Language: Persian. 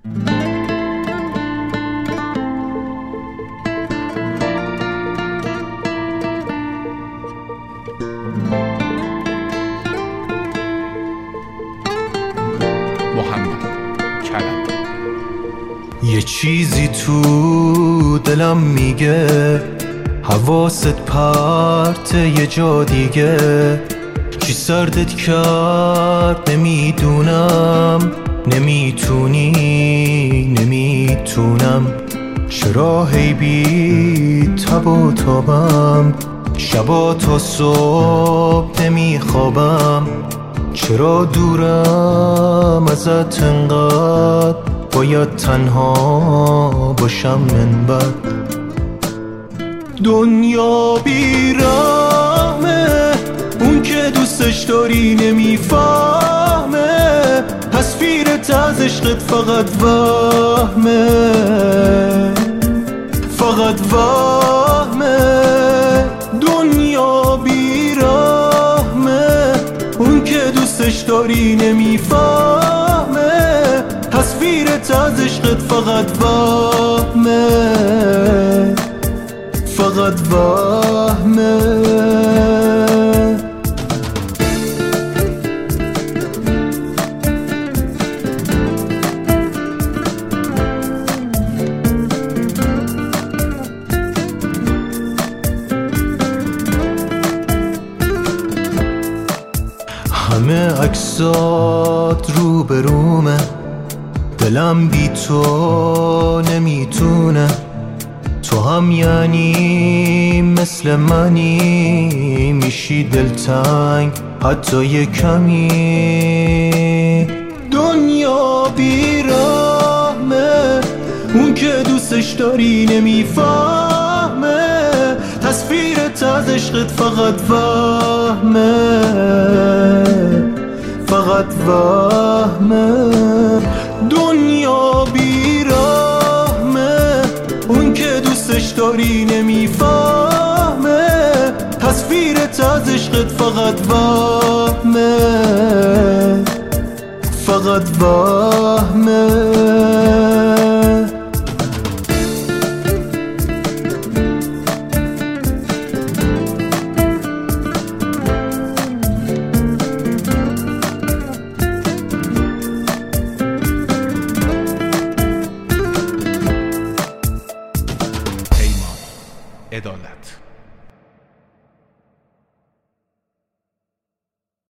یه چیزی تو دلم میگه حواست پرت یه جا دیگه، چی سردت کرد نمیدونم، نمیتونم چرا هی بی تب و تابم، شبا تا صبح نمیخوابم، چرا دورم ازت انقدر، باید تنها باشم من بعد. دنیا بیرحمه، اون که دوستش داری نمیفهمه، تصویرت از عشقت فقط وهمه، فقط وهمه. دنیا بیرحمه، اون که دوستش داری نمیفهمه، تصویرت از عشقت فقط وهمه، فقط وهمه. همه عکسات رو به رومه، دلم بی تو نمیتونه، تو هم یعنی مثل منی، میشی دلتنگ حتی یه کمی. دنیا بیرحمه، اون که دوستش داری نمیفهمه، تصویرت از عشقت فقط وهمه، فقط وهمه. دنیا بیرحمه، اون که دوستش داری نمیفهمه، تصویرت از عشقت فقط وهمه، فقط وهمه.